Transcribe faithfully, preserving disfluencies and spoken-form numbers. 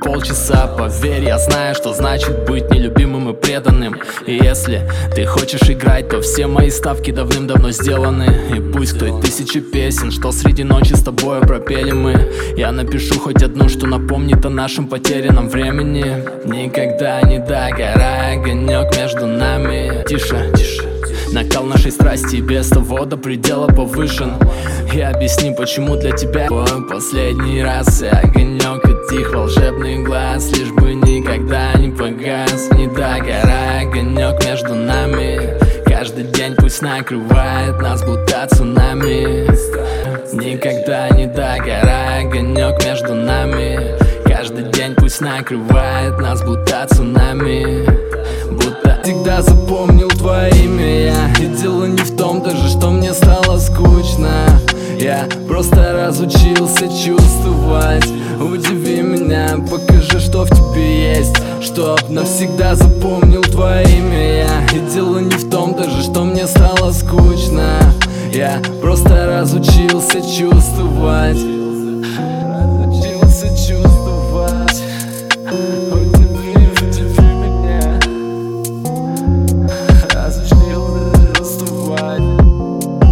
полчаса. Поверь, я знаю, что значит быть нелюбимым и преданным. И если ты хочешь играть, то все мои ставки давным-давно сделаны. И пусть к той тысяче песен, что среди ночи с тобою пропели мы, я напишу хоть одну, что напомнит о нашем потерянном времени. Никогда не догорай огонек между нами. Тише, тише. Накал нашей страсти без того до предела повышен. И объясни, почему для тебя твой последний раз. И огонек от их волшебный глаз, лишь бы никогда не погас. Не догорай огонек между нами. Каждый день пусть накрывает нас будто цунами. Никогда не догорай огонек между нами. Каждый день пусть накрывает нас будто цунами. Будто всегда запомнил твое имя я. И дело не в том даже, что мне стало скучно. Я просто разучился чувствовать. Удиви меня, покажи, что в тебе есть, чтоб навсегда запомнил твое имя я. И дело не в том даже, что мне стало скучно. Я просто разучился чувствовать. Разучился чувствовать.